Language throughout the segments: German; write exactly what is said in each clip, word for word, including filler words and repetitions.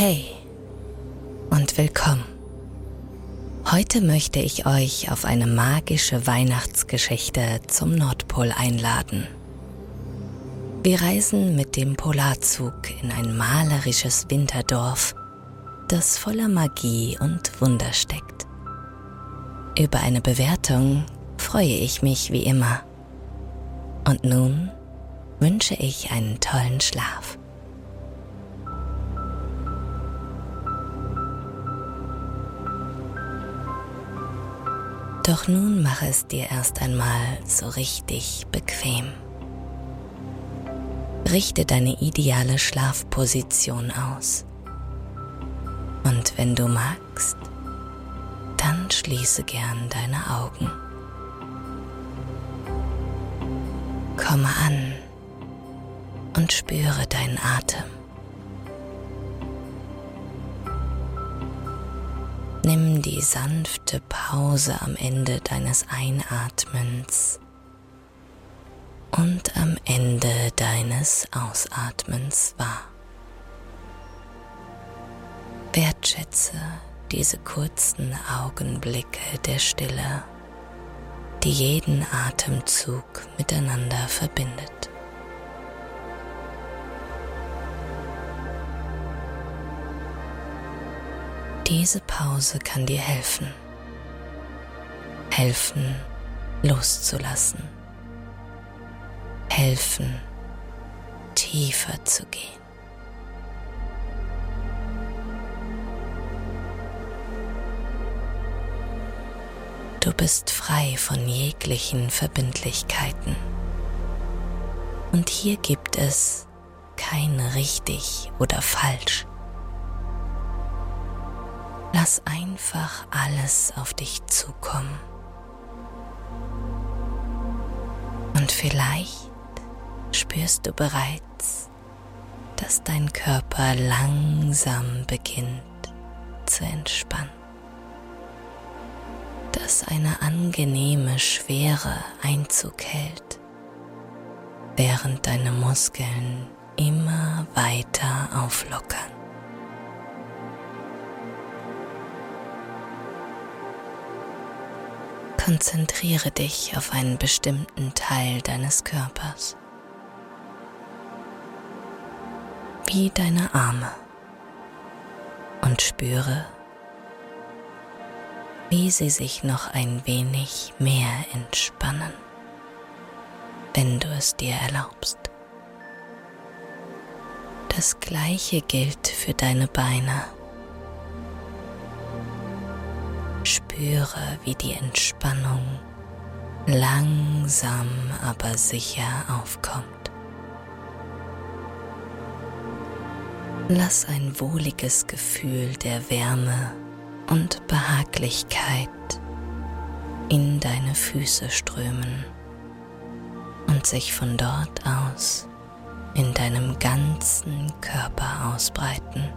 Hey und willkommen. Heute möchte ich euch auf eine magische Weihnachtsgeschichte zum Nordpol einladen. Wir reisen mit dem Polarzug in ein malerisches Winterdorf, das voller Magie und Wunder steckt. Über eine Bewertung freue ich mich wie immer. Und nun wünsche ich einen tollen Schlaf. Doch nun mache es dir erst einmal so richtig bequem. Richte deine ideale Schlafposition aus. Und wenn du magst, dann schließe gern deine Augen. Komme an und spüre deinen Atem. Nimm die sanfte Pause am Ende deines Einatmens und am Ende deines Ausatmens wahr. Wertschätze diese kurzen Augenblicke der Stille, die jeden Atemzug miteinander verbindet. Diese Pause kann dir helfen, helfen loszulassen, helfen tiefer zu gehen. Du bist frei von jeglichen Verbindlichkeiten. Und hier gibt es kein richtig oder falsch. Lass einfach alles auf dich zukommen. Und vielleicht spürst du bereits, dass dein Körper langsam beginnt zu entspannen. Dass eine angenehme Schwere Einzug hält, während deine Muskeln immer weiter auflockern. Konzentriere dich auf einen bestimmten Teil deines Körpers, wie deine Arme, und spüre, wie sie sich noch ein wenig mehr entspannen, wenn du es dir erlaubst. Das Gleiche gilt für deine Beine. Spüre, wie die Entspannung langsam aber sicher aufkommt. Lass ein wohliges Gefühl der Wärme und Behaglichkeit in deine Füße strömen und sich von dort aus in deinem ganzen Körper ausbreiten.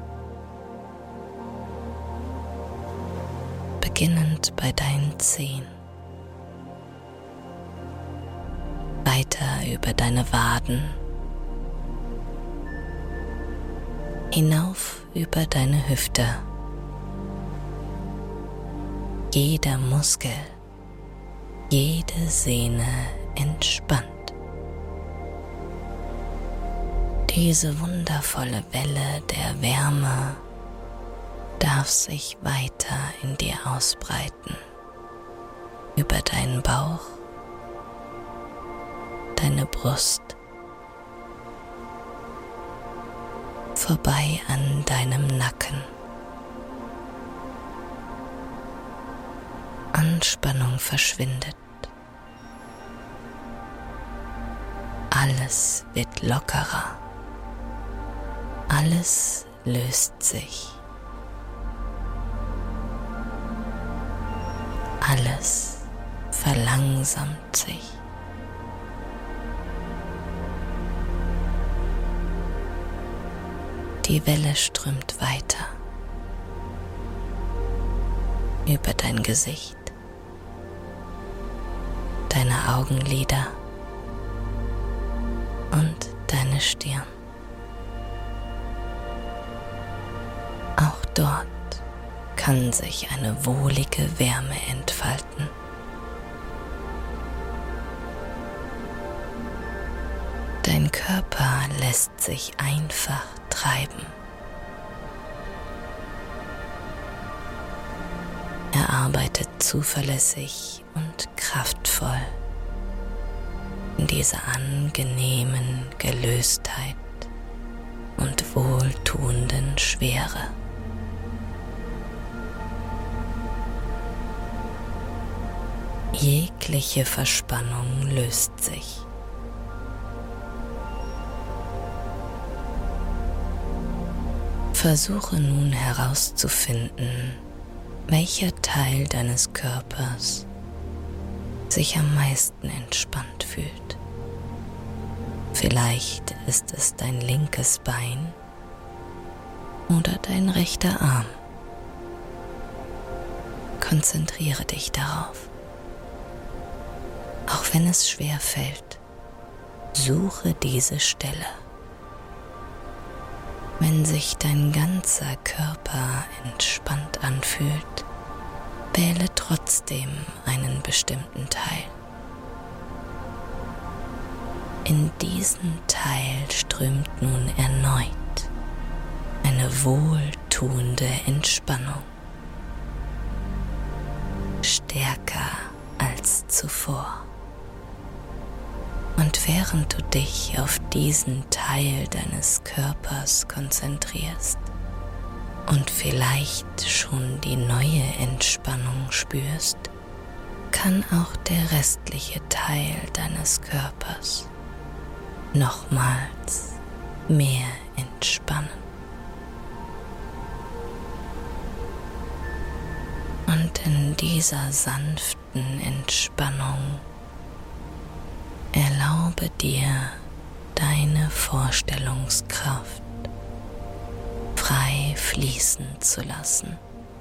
Beginnend bei deinen Zehen, weiter über deine Waden, hinauf über deine Hüfte. Jeder Muskel, jede Sehne entspannt. Diese wundervolle Welle der Wärme darf sich weiter in dir ausbreiten, über deinen Bauch, deine Brust, vorbei an deinem Nacken. Anspannung verschwindet. Alles wird lockerer. Alles löst sich. Alles verlangsamt sich. Die Welle strömt weiter über dein Gesicht, deine Augenlider und deine Stirn. Dort kann sich eine wohlige Wärme entfalten. Dein Körper lässt sich einfach treiben. Er arbeitet zuverlässig und kraftvoll in dieser angenehmen Gelöstheit und wohltuenden Schwere. Jegliche Verspannung löst sich. Versuche nun herauszufinden, welcher Teil deines Körpers sich am meisten entspannt fühlt. Vielleicht ist es dein linkes Bein oder dein rechter Arm. Konzentriere dich darauf. Auch wenn es schwer fällt, suche diese Stelle. Wenn sich dein ganzer Körper entspannt anfühlt, wähle trotzdem einen bestimmten Teil. In diesen Teil strömt nun erneut eine wohltuende Entspannung, stärker als zuvor. Und während du dich auf diesen Teil deines Körpers konzentrierst und vielleicht schon die neue Entspannung spürst, kann auch der restliche Teil deines Körpers nochmals mehr entspannen. Und in dieser sanften Entspannung erlaube dir, deine Vorstellungskraft frei fließen zu lassen.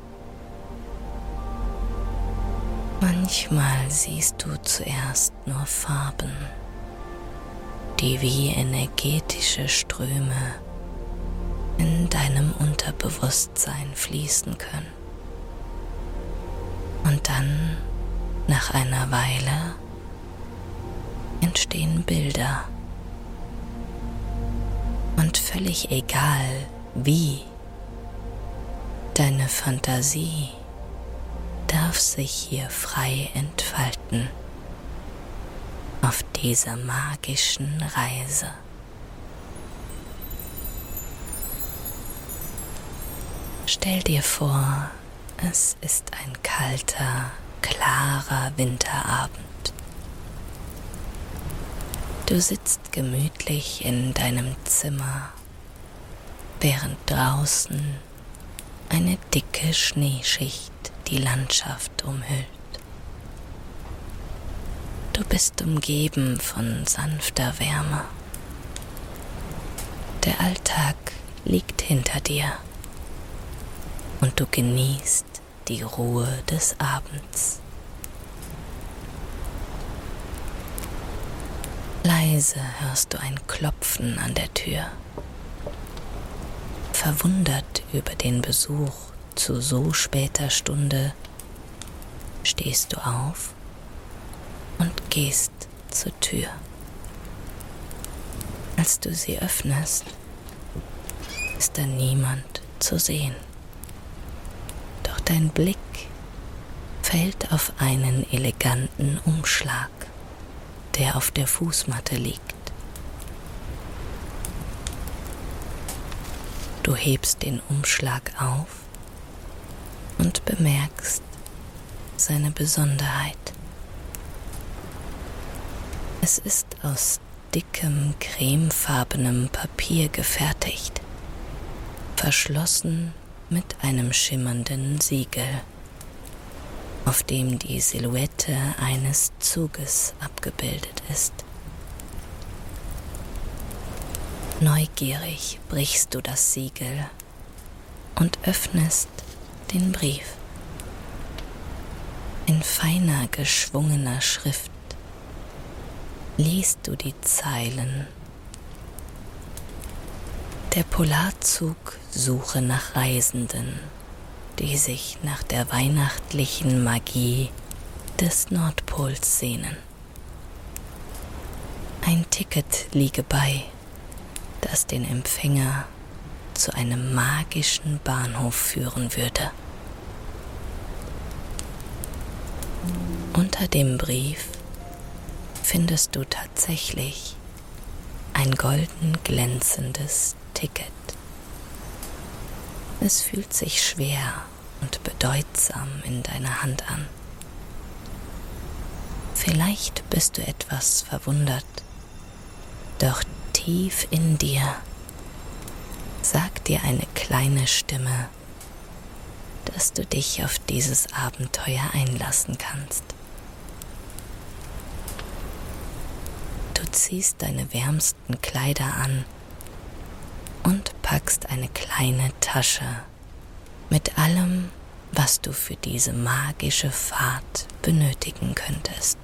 Manchmal siehst du zuerst nur Farben, die wie energetische Ströme in deinem Unterbewusstsein fließen können. Und dann, nach einer Weile, entstehen Bilder. Und völlig egal wie, deine Fantasie darf sich hier frei entfalten auf dieser magischen Reise. Stell dir vor, es ist ein kalter, klarer Winterabend. Du sitzt gemütlich in deinem Zimmer, während draußen eine dicke Schneeschicht die Landschaft umhüllt. Du bist umgeben von sanfter Wärme. Der Alltag liegt hinter dir und du genießt die Ruhe des Abends. Leise hörst du ein Klopfen an der Tür. Verwundert über den Besuch zu so später Stunde stehst du auf und gehst zur Tür. Als du sie öffnest, ist da niemand zu sehen. Doch dein Blick fällt auf einen eleganten Umschlag, der auf der Fußmatte liegt. Du hebst den Umschlag auf und bemerkst seine Besonderheit. Es ist aus dickem, cremefarbenem Papier gefertigt, verschlossen mit einem schimmernden Siegel, auf dem die Silhouette eines Zuges abgebildet ist. Neugierig brichst du das Siegel und öffnest den Brief. In feiner, geschwungener Schrift liest du die Zeilen: Der Polarzug suche nach Reisenden, die sich nach der weihnachtlichen Magie des Nordpols sehnen. Ein Ticket liege bei, das den Empfänger zu einem magischen Bahnhof führen würde. Unter dem Brief findest du tatsächlich ein golden glänzendes Ticket. Es fühlt sich schwer und bedeutsam in deiner Hand an. Vielleicht bist du etwas verwundert, doch tief in dir sagt dir eine kleine Stimme, dass du dich auf dieses Abenteuer einlassen kannst. Du ziehst deine wärmsten Kleider an und packst eine kleine Tasche mit allem, was du für diese magische Fahrt benötigen könntest.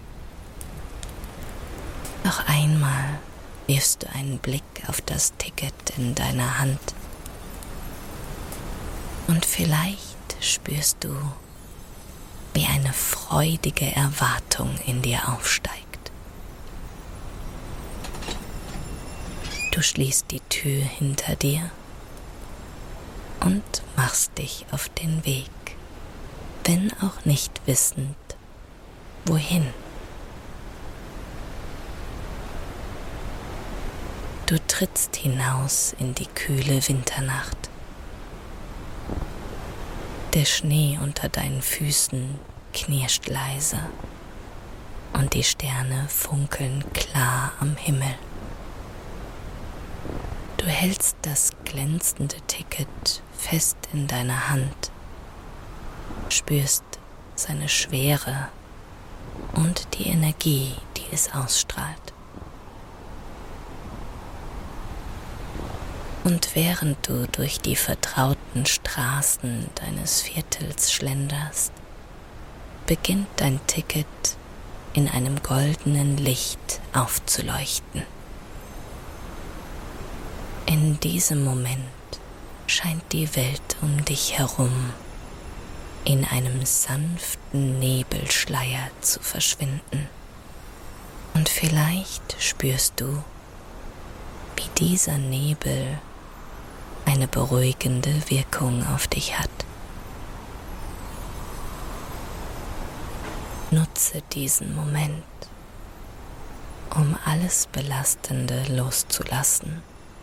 Noch einmal wirfst du einen Blick auf das Ticket in deiner Hand und vielleicht spürst du, wie eine freudige Erwartung in dir aufsteigt. Du schließt die Tür hinter dir und machst dich auf den Weg, wenn auch nicht wissend, wohin. Du trittst hinaus in die kühle Winternacht. Der Schnee unter deinen Füßen knirscht leise und die Sterne funkeln klar am Himmel. Du hältst das glänzende Ticket fest in deiner Hand, spürst seine Schwere und die Energie, die es ausstrahlt. Und während du durch die vertrauten Straßen deines Viertels schlenderst, beginnt dein Ticket in einem goldenen Licht aufzuleuchten. In diesem Moment scheint die Welt um dich herum in einem sanften Nebelschleier zu verschwinden. Und vielleicht spürst du, wie dieser Nebel eine beruhigende Wirkung auf dich hat. Nutze diesen Moment, um alles Belastende loszulassen.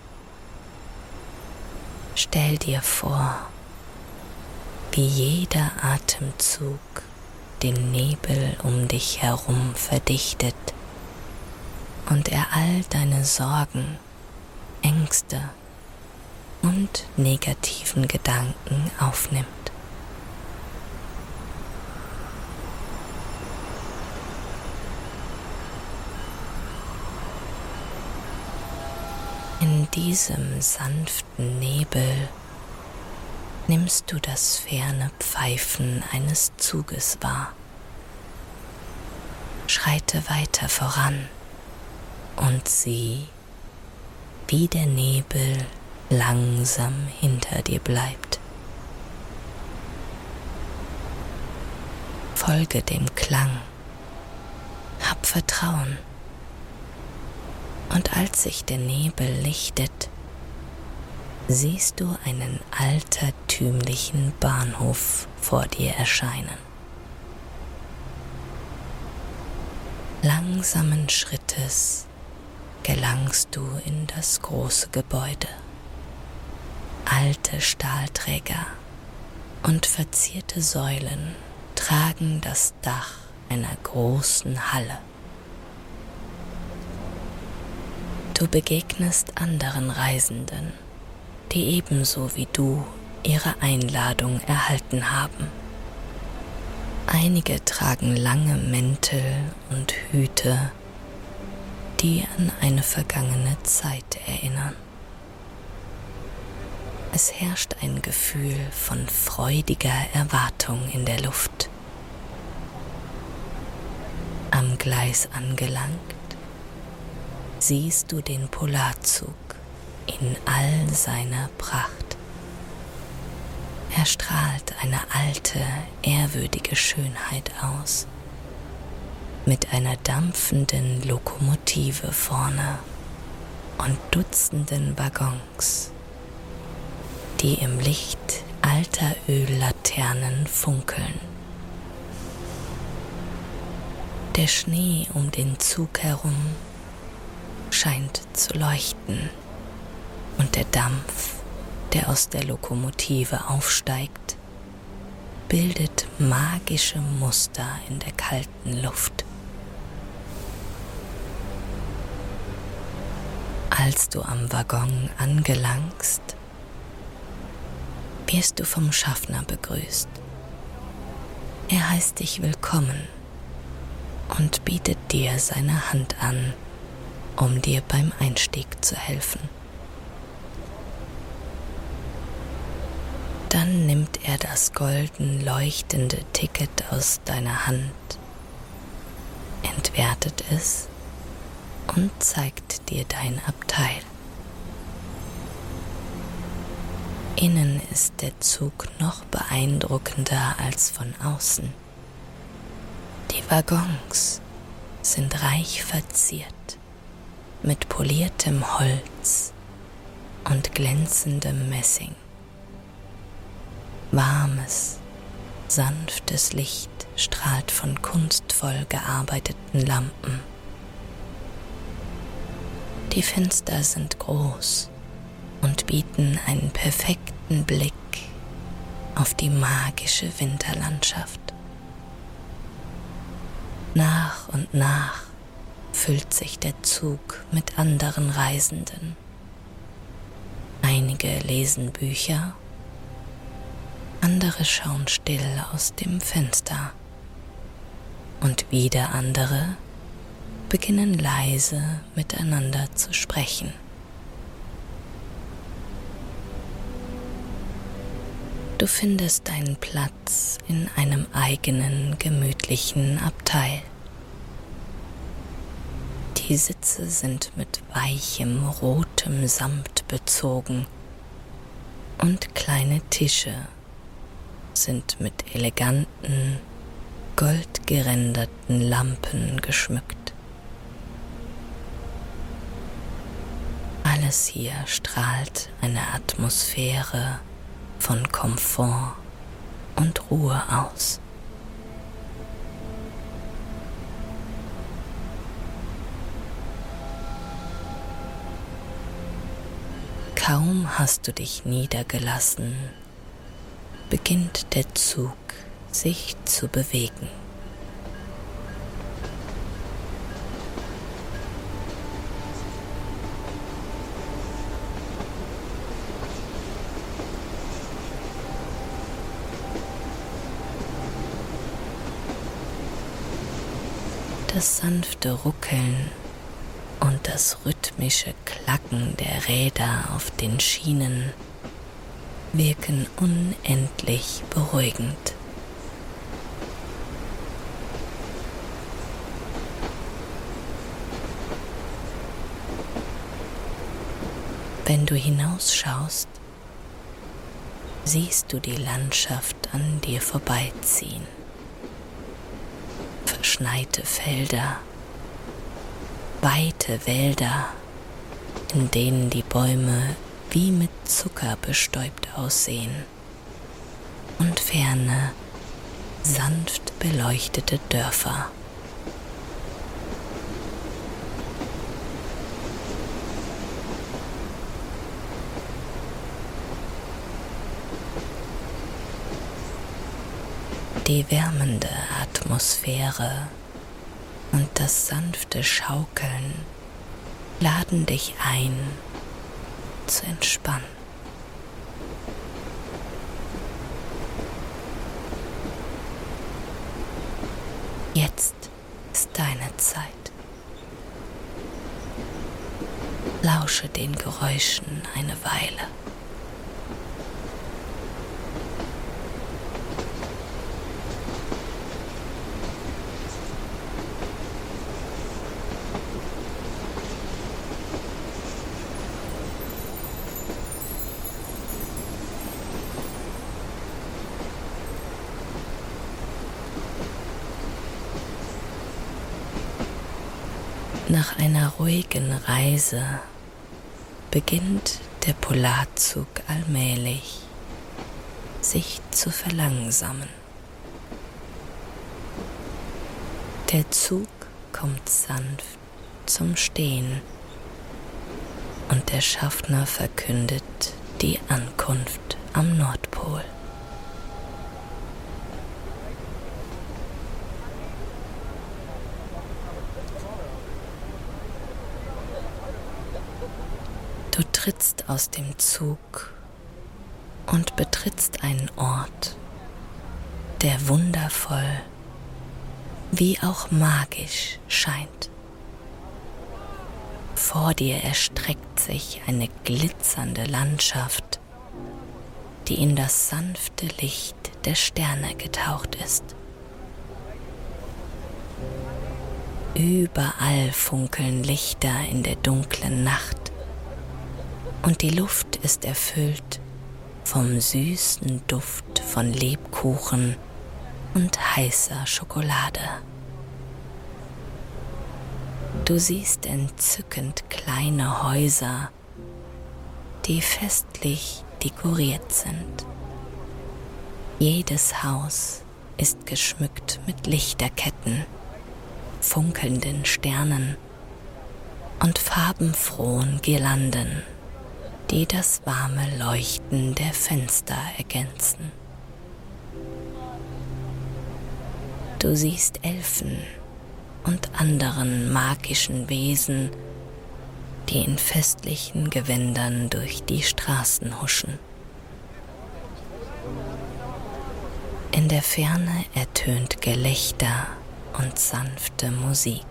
Stell dir vor, wie jeder Atemzug den Nebel um dich herum verdichtet und er all deine Sorgen, Ängste und negativen Gedanken aufnimmt. In diesem sanften Nebel nimmst du das ferne Pfeifen eines Zuges wahr. Schreite weiter voran und sieh, wie der Nebel langsam hinter dir bleibt. Folge dem Klang, hab Vertrauen. Und als sich der Nebel lichtet, siehst du einen altertümlichen Bahnhof vor dir erscheinen. Langsamen Schrittes gelangst du in das große Gebäude. Alte Stahlträger und verzierte Säulen tragen das Dach einer großen Halle. Du begegnest anderen Reisenden, die ebenso wie du ihre Einladung erhalten haben. Einige tragen lange Mäntel und Hüte, die an eine vergangene Zeit erinnern. Es herrscht ein Gefühl von freudiger Erwartung in der Luft. Am Gleis angelangt, siehst du den Polarzug, in all seiner Pracht. Er strahlt eine alte, ehrwürdige Schönheit aus, mit einer dampfenden Lokomotive vorne und Dutzenden Waggons, die im Licht alter Öllaternen funkeln. Der Schnee um den Zug herum scheint zu leuchten und der Dampf, der aus der Lokomotive aufsteigt, bildet magische Muster in der kalten Luft. Als du am Waggon angelangst, wirst du vom Schaffner begrüßt. Er heißt dich willkommen und bietet dir seine Hand an, um dir beim Einstieg zu helfen. Dann nimmt er das golden leuchtende Ticket aus deiner Hand, entwertet es und zeigt dir dein Abteil. Innen ist der Zug noch beeindruckender als von außen. Die Waggons sind reich verziert mit poliertem Holz und glänzendem Messing. Warmes, sanftes Licht strahlt von kunstvoll gearbeiteten Lampen. Die Fenster sind groß und bieten einen perfekten Blick auf die magische Winterlandschaft. Nach und nach füllt sich der Zug mit anderen Reisenden. Einige lesen Bücher, andere schauen still aus dem Fenster und wieder andere beginnen leise miteinander zu sprechen. Du findest deinen Platz in einem eigenen, gemütlichen Abteil. Die Sitze sind mit weichem, rotem Samt bezogen und kleine Tische sind mit eleganten, goldgeränderten Lampen geschmückt. Alles hier strahlt eine Atmosphäre von Komfort und Ruhe aus. Kaum hast du dich niedergelassen, beginnt der Zug sich zu bewegen. Das sanfte Ruckeln und das rhythmische Klacken der Räder auf den Schienen wirken unendlich beruhigend. Wenn du hinausschaust, siehst du die Landschaft an dir vorbeiziehen. Verschneite Felder, weite Wälder, in denen die Bäume wie mit Zucker bestäubt aussehen, und ferne, sanft beleuchtete Dörfer. Die wärmende Atmosphäre und das sanfte Schaukeln laden dich ein, zu entspannen. Jetzt ist deine Zeit. Lausche den Geräuschen eine Weile. Nach einer ruhigen Reise beginnt der Polarzug allmählich sich zu verlangsamen. Der Zug kommt sanft zum Stehen und der Schaffner verkündet die Ankunft am Nordpol. Du trittst aus dem Zug und betrittst einen Ort, der wundervoll wie auch magisch scheint. Vor dir erstreckt sich eine glitzernde Landschaft, die in das sanfte Licht der Sterne getaucht ist. Überall funkeln Lichter in der dunklen Nacht und die Luft ist erfüllt vom süßen Duft von Lebkuchen und heißer Schokolade. Du siehst entzückend kleine Häuser, die festlich dekoriert sind. Jedes Haus ist geschmückt mit Lichterketten, funkelnden Sternen und farbenfrohen Girlanden, die das warme Leuchten der Fenster ergänzen. Du siehst Elfen und anderen magischen Wesen, die in festlichen Gewändern durch die Straßen huschen. In der Ferne ertönt Gelächter und sanfte Musik.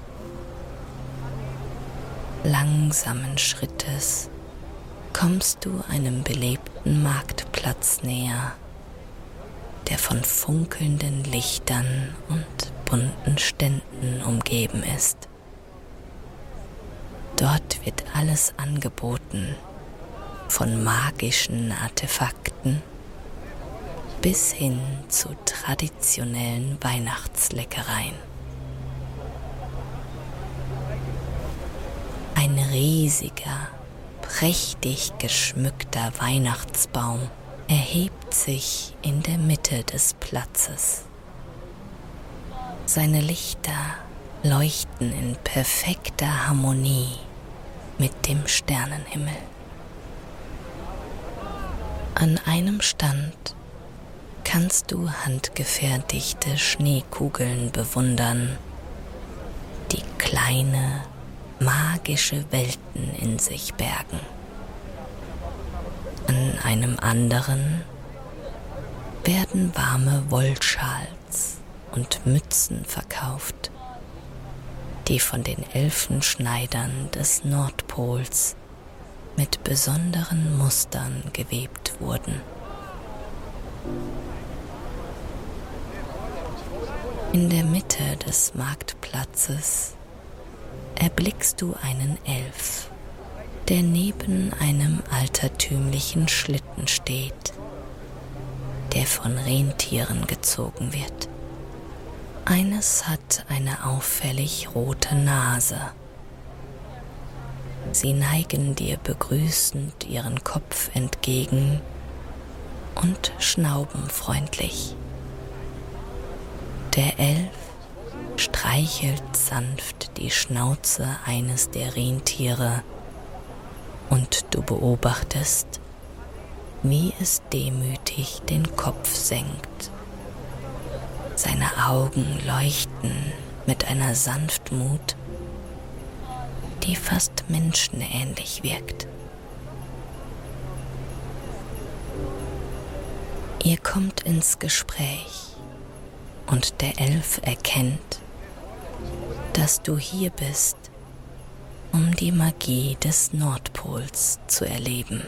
Langsamen Schrittes kommst du einem belebten Marktplatz näher, der von funkelnden Lichtern und bunten Ständen umgeben ist. Dort wird alles angeboten, von magischen Artefakten bis hin zu traditionellen Weihnachtsleckereien. Ein riesiger, prächtig geschmückter Weihnachtsbaum erhebt sich in der Mitte des Platzes. Seine Lichter leuchten in perfekter Harmonie mit dem Sternenhimmel. An einem Stand kannst du handgefertigte Schneekugeln bewundern, die kleine, magische Welten in sich bergen. An einem anderen werden warme Wollschals und Mützen verkauft, die von den Elfenschneidern des Nordpols mit besonderen Mustern gewebt wurden. In der Mitte des Marktplatzes erblickst du einen Elf, der neben einem altertümlichen Schlitten steht, der von Rentieren gezogen wird. Eines hat eine auffällig rote Nase. Sie neigen dir begrüßend ihren Kopf entgegen und schnauben freundlich. Der Elf streichelt sanft die Schnauze eines der Rentiere und du beobachtest, wie es demütig den Kopf senkt. Seine Augen leuchten mit einer Sanftmut, die fast menschenähnlich wirkt. Ihr kommt ins Gespräch und der Elf erkennt, dass du hier bist, um die Magie des Nordpols zu erleben.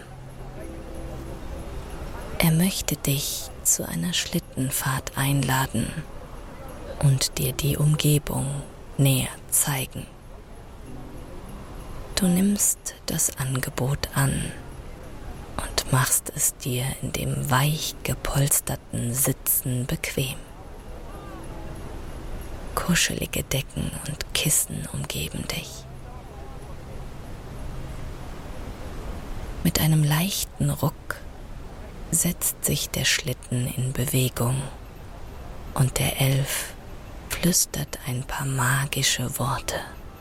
Er möchte dich zu einer Schlittenfahrt einladen und dir die Umgebung näher zeigen. Du nimmst das Angebot an und machst es dir in dem weich gepolsterten Sitzen bequem. Kuschelige Decken und Kissen umgeben dich. Mit einem leichten Ruck setzt sich der Schlitten in Bewegung und der Elf flüstert ein paar magische Worte.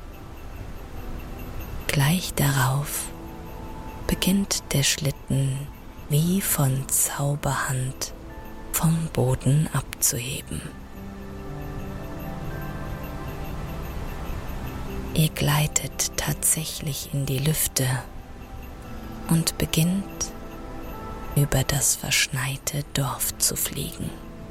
Gleich darauf beginnt der Schlitten wie von Zauberhand vom Boden abzuheben. Ihr gleitet tatsächlich in die Lüfte und beginnt über das verschneite Dorf zu fliegen.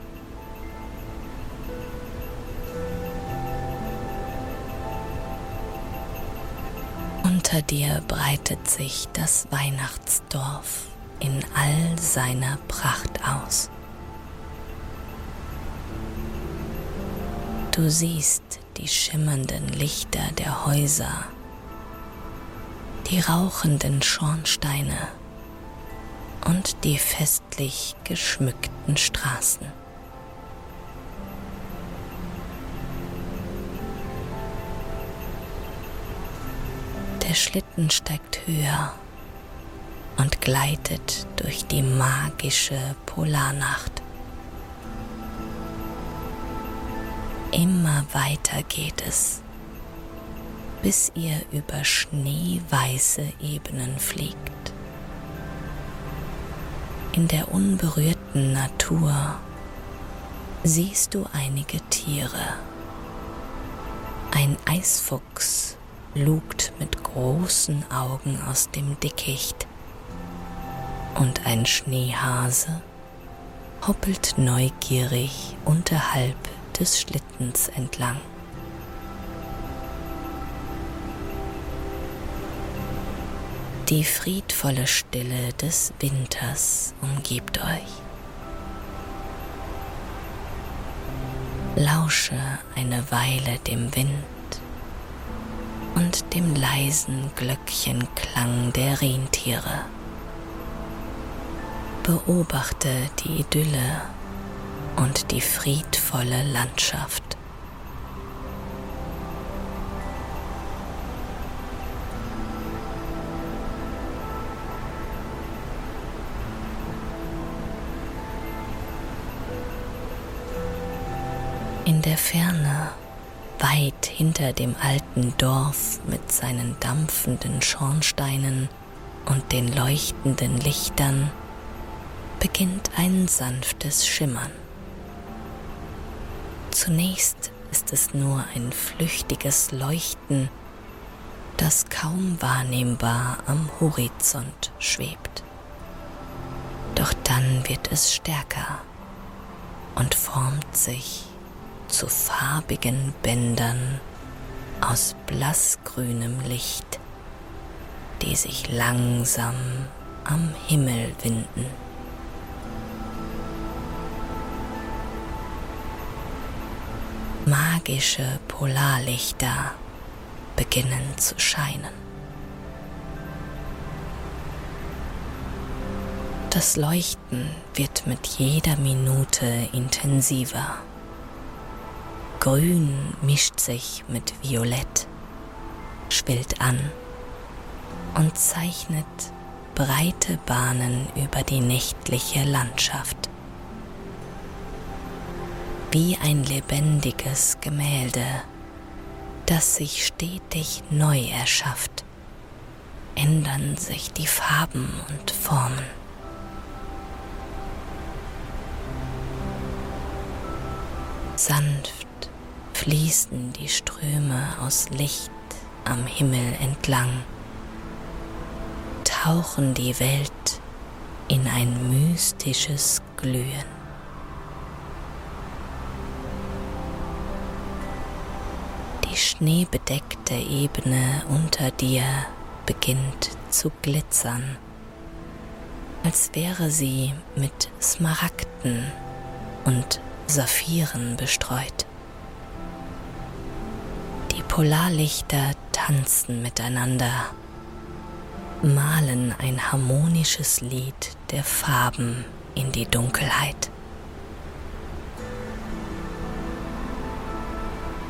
Unter dir breitet sich das Weihnachtsdorf in all seiner Pracht aus. Du siehst die schimmernden Lichter der Häuser, die rauchenden Schornsteine und die festlich geschmückten Straßen. Der Schlitten steigt höher und gleitet durch die magische Polarnacht. Immer weiter geht es, bis ihr über schneeweiße Ebenen fliegt. In der unberührten Natur siehst du einige Tiere. Ein Eisfuchs lugt mit großen Augen aus dem Dickicht und ein Schneehase hoppelt neugierig unterhalb des Schlittens entlang. Die friedvolle Stille des Winters umgibt euch. Lausche eine Weile dem Wind und dem leisen Glöckchenklang der Rentiere. Beobachte die Idylle und die friedvolle Landschaft. In der Ferne, weit hinter dem alten Dorf mit seinen dampfenden Schornsteinen und den leuchtenden Lichtern, beginnt ein sanftes Schimmern. Zunächst ist es nur ein flüchtiges Leuchten, das kaum wahrnehmbar am Horizont schwebt. Doch dann wird es stärker und formt sich zu farbigen Bändern aus blassgrünem Licht, die sich langsam am Himmel winden. Magische Polarlichter beginnen zu scheinen. Das Leuchten wird mit jeder Minute intensiver. Grün mischt sich mit Violett, schwillt an und zeichnet breite Bahnen über die nächtliche Landschaft. Wie ein lebendiges Gemälde, das sich stetig neu erschafft, ändern sich die Farben und Formen. Sanft fließen die Ströme aus Licht am Himmel entlang, tauchen die Welt in ein mystisches Glühen. Die schneebedeckte Ebene unter dir beginnt zu glitzern, als wäre sie mit Smaragden und Saphiren bestreut. Die Polarlichter tanzen miteinander, malen ein harmonisches Lied der Farben in die Dunkelheit.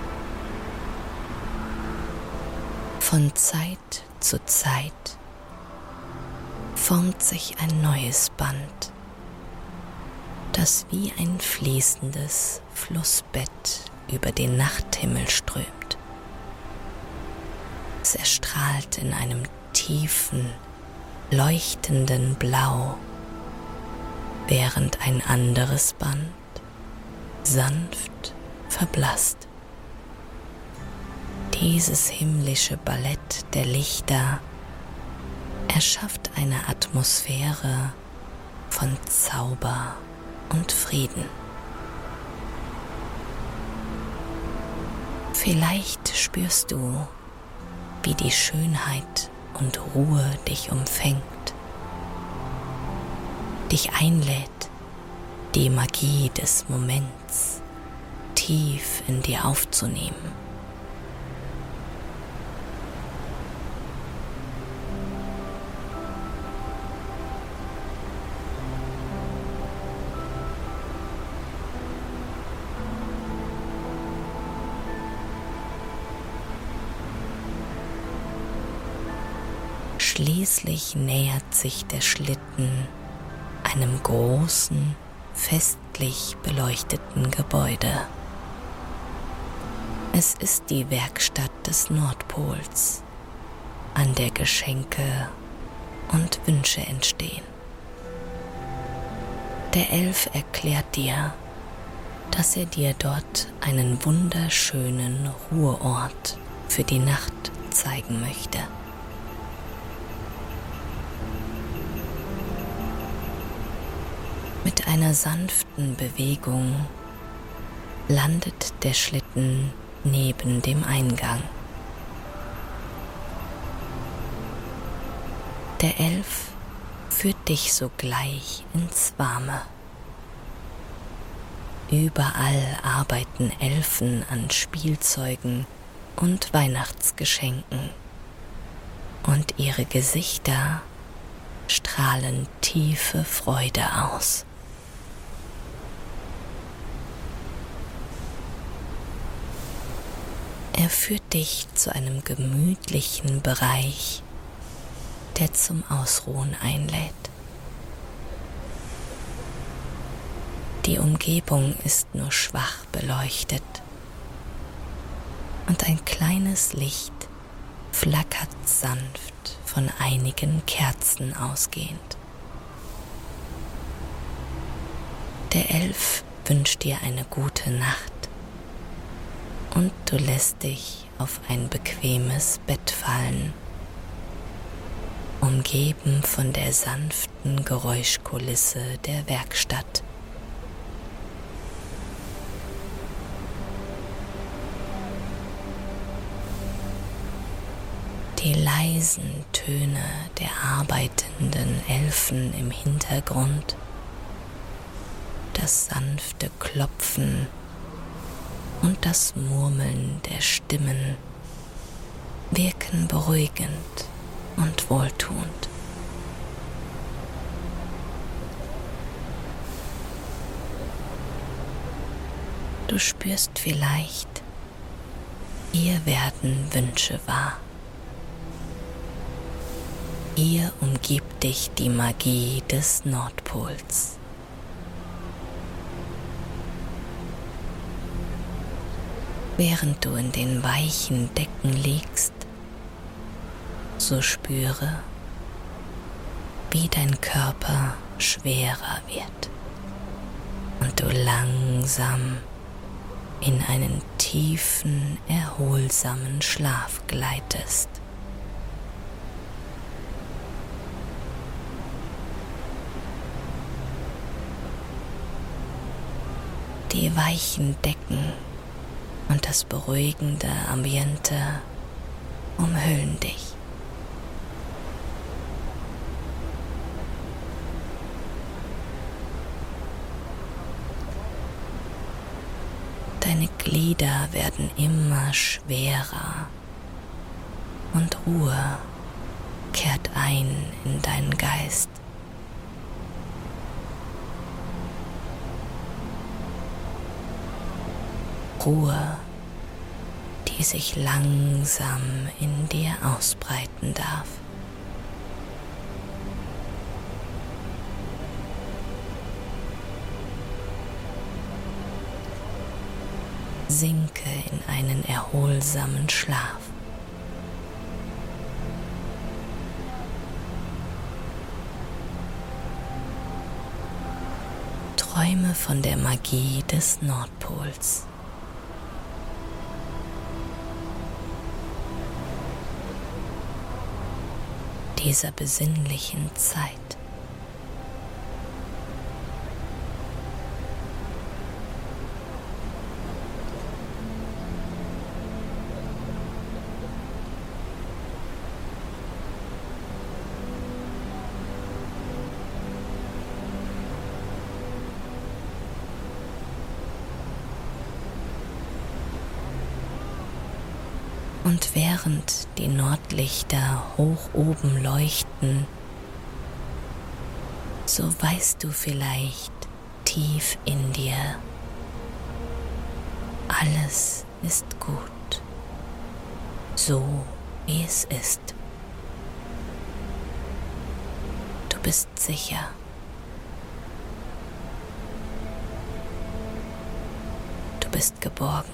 Von Zeit zu Zeit formt sich ein neues Band, das wie ein fließendes Flussbett über den Nachthimmel strömt. Es erstrahlt in einem tiefen, leuchtenden Blau, während ein anderes Band sanft verblasst. Dieses himmlische Ballett der Lichter erschafft eine Atmosphäre von Zauber und Frieden. Vielleicht spürst du, wie die Schönheit und Ruhe dich umfängt, dich einlädt, die Magie des Moments tief in dir aufzunehmen. Schließlich nähert sich der Schlitten einem großen, festlich beleuchteten Gebäude. Es ist die Werkstatt des Nordpols, an der Geschenke und Wünsche entstehen. Der Elf erklärt dir, dass er dir dort einen wunderschönen Ruheort für die Nacht zeigen möchte. Mit einer sanften Bewegung landet der Schlitten neben dem Eingang. Der Elf führt dich sogleich ins Warme. Überall arbeiten Elfen an Spielzeugen und Weihnachtsgeschenken, und ihre Gesichter strahlen tiefe Freude aus. Er führt dich zu einem gemütlichen Bereich, der zum Ausruhen einlädt. Die Umgebung ist nur schwach beleuchtet und ein kleines Licht flackert sanft von einigen Kerzen ausgehend. Der Elf wünscht dir eine gute Nacht und du lässt dich auf ein bequemes Bett fallen, umgeben von der sanften Geräuschkulisse der Werkstatt. Die leisen Töne der arbeitenden Elfen im Hintergrund, das sanfte Klopfen und das Murmeln der Stimmen wirken beruhigend und wohltuend. Du spürst vielleicht, hier werden Wünsche wahr. Hier umgibt dich die Magie des Nordpols. Während du in den weichen Decken liegst, so spüre, wie dein Körper schwerer wird und du langsam in einen tiefen, erholsamen Schlaf gleitest. Die weichen Decken und das beruhigende Ambiente umhüllen dich. Deine Glieder werden immer schwerer und Ruhe kehrt ein in deinen Geist. Ruhe, die sich langsam in dir ausbreiten darf. Sinke in einen erholsamen Schlaf. Träume von der Magie des Nordpols. Dieser besinnlichen Zeit. Und während die Nordlichter hoch oben leuchten, so weißt du vielleicht tief in dir, alles ist gut, so wie es ist. Du bist sicher. Du bist geborgen.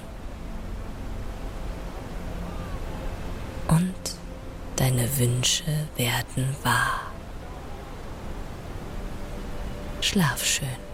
Und deine Wünsche werden wahr. Schlaf schön.